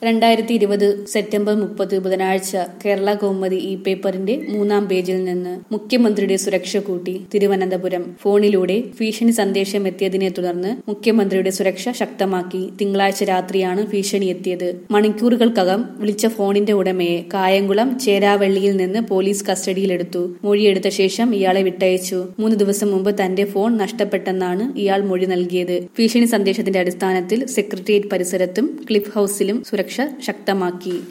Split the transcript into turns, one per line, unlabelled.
2020 September 30 ബുധനാഴ്ച കേരള കൗമുദി ഈ പേപ്പറിന്റെ 3-ാം പേജിൽ നിന്ന് മുഖ്യമന്ത്രിയുടെ സുരക്ഷ കൂട്ടി തിരുവനന്തപുരം. ഫോണിലൂടെ ഭീഷണി സന്ദേശം എത്തിയതിനെ തുടർന്ന് മുഖ്യമന്ത്രിയുടെ സുരക്ഷ ശക്തമാക്കി. തിങ്കളാഴ്ച രാത്രിയാണ് ഭീഷണി എത്തിയത്. മണിക്കൂറുകൾക്കകം വിളിച്ച ഫോണിന്റെ ഉടമയെ കായംകുളം ചേരാവള്ളിയിൽ നിന്ന് പോലീസ് കസ്റ്റഡിയിലെടുത്തു. മൊഴിയെടുത്ത ശേഷം ഇയാളെ വിട്ടയച്ചു. 3 ദിവസം മുമ്പ് തന്റെ ഫോൺ നഷ്ടപ്പെട്ടെന്നാണ് ഇയാൾ മൊഴി നൽകിയത്. ഭീഷണി സന്ദേശത്തിന്റെ അടിസ്ഥാനത്തിൽ സെക്രട്ടേറിയറ്റ് പരിസരത്തും ക്ലിഫ് ഹൌസിലും സുരക്ഷ ശക്തമാക്കി.